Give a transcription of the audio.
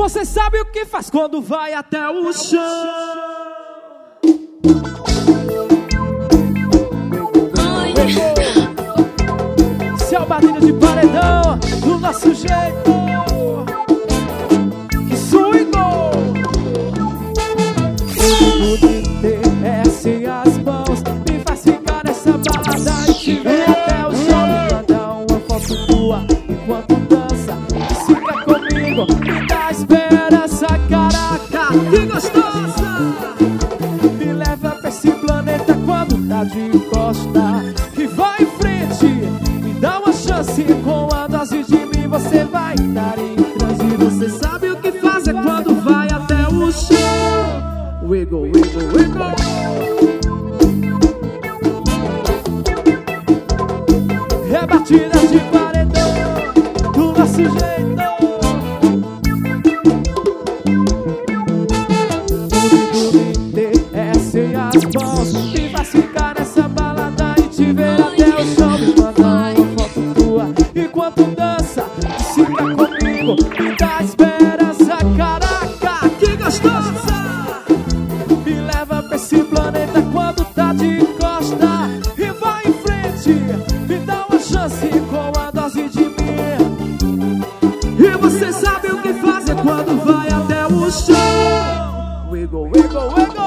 você sabe o que faz quando vai até o chão. Esse é o barulho de paredão do nosso jeito. Que swingou. Tudo desce as mãos, me faz ficar nessa balada e te ver até o chão. Me manda uma foto tua enquanto dança, fica comigo, me dá esperança, caraca, que gostosa. Me leva pra esse planeta quando tá de costa e vai em frente, me dá uma chance. Com a dose de mim você vai estar em transe. Você sabe o que fazer quando vai até o chão. Wiggle, wiggle, wiggle. É batida de paredão do nosso jeito. Tudo desce as mãos, me faz ficar nessa balada e te ver até o chão. Me manda uma foto tua enquanto dança, fica comigo, me dá esperança, caraca, que gostosa. Me leva pra esse planeta quando tá de costa e vai em frente, me dá uma chance com a dose de mim. E você sabe o que fazer quando vai até o chão. Wiggle, wiggle, wiggle.